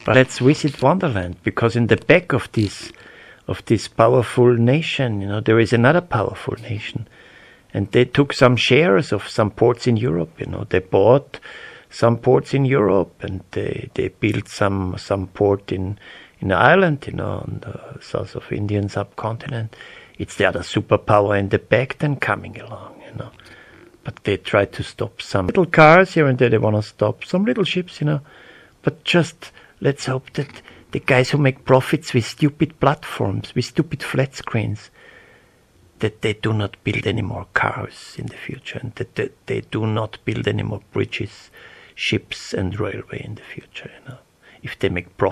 But let's visit Wonderland, because in the back of this powerful nation, there is another powerful nation, and they took some shares of some ports in Europe. They bought some ports in Europe, and they built some port in Ireland, on the south of Indian subcontinent. It's the other superpower in the back then coming along, But they try to stop some little cars here and there. They want to stop some little ships, But just let's hope that the guys who make profits with stupid platforms, with stupid flat screens, that they do not build any more cars in the future, and that they do not build any more bridges, ships and railway in the future, If they make profit